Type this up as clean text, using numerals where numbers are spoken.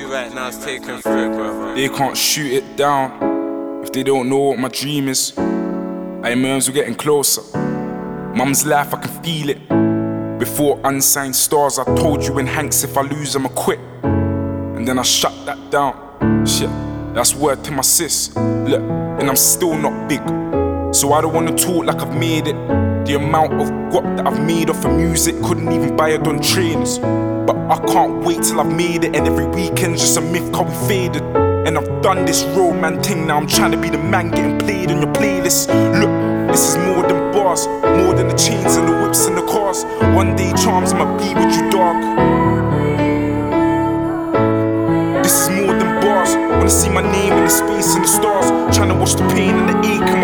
right now is taking flip, bro. They can't shoot it down if they don't know what my dream is. I merms we're getting closer. Mum's life, I can feel it. Before unsigned stars, I told you in Hanks, if I lose, I'ma quit. And then I shut that down. Shit, that's word to my sis. Look, and I'm still not big, so I don't wanna talk like I've made it. The amount of guap that I've made off of music couldn't even buy it on trains. But I can't wait till I've made it, and every weekend's just a myth, cause we faded. And I've done this road man thing, now I'm trying to be the man getting played on your playlist. Look, this is more than bars, more than the chains and the whips and the cars. One day charms, I'ma be with you, dog. This is more than bars, wanna see my name in the space and the stars. Trying to watch the pain and the ache